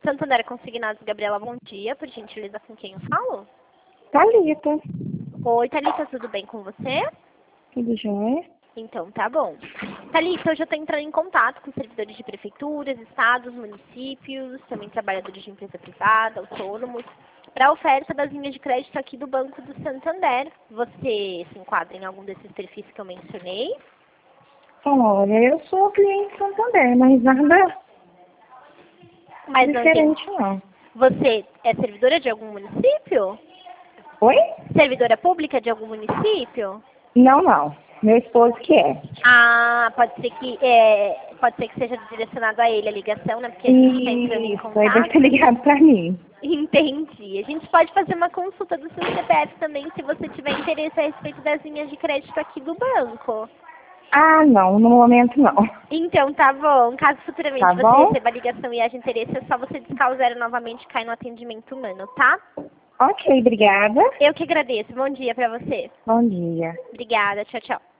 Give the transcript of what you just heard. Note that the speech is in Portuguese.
Santander Consignados, Gabriela, bom dia. Por gentileza, com quem eu falo? Thalita. Oi, Thalita, tudo bem com você? Tudo jóia? Então, tá bom. Thalita, hoje eu estou entrando em contato com servidores de prefeituras, estados, municípios, também trabalhadores de empresa privada, autônomos, para a oferta das linhas de crédito aqui do Banco do Santander. Você se enquadra em algum desses perfis que eu mencionei? Olha, eu sou cliente do Santander, mas nada Mas não tem. diferente não. Você é servidora de algum município? Oi? Servidora pública de algum município? Não. Meu esposo que é. Ah, pode ser que seja direcionado a ele a ligação, né? Porque a gente está entrando em Isso, aí deve contato. ter ligado pra mim. Entendi. A gente pode fazer uma consulta do seu CPF também, se você tiver interesse a respeito das linhas de crédito aqui do banco. Ah, não, no momento não. Então, tá bom. Caso futuramente Tá você bom? receba a ligação e haja interesse, é só você discar o zero novamente e cair no atendimento humano, tá? Ok, obrigada. Eu que agradeço. Bom dia pra você. Bom dia. Obrigada. Tchau, tchau.